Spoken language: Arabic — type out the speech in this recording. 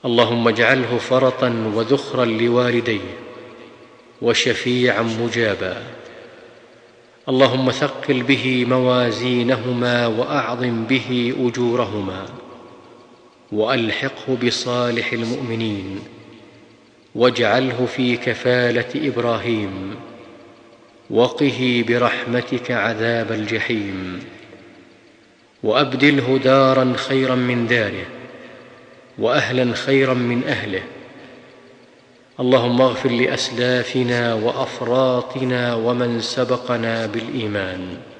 اللهم اجعله فرطا وذخرا لوالديه وشفيعا مجابا. اللهم ثقل به موازينهما وأعظم به أجورهما، وألحقه بصالح المؤمنين، واجعله في كفالة إبراهيم، وقه برحمتك عذاب الجحيم، وأبدله دارا خيرا من داره، وأهلا خيرا من أهله. اللهم اغفر لأسلافنا وأفراطنا ومن سبقنا بالإيمان.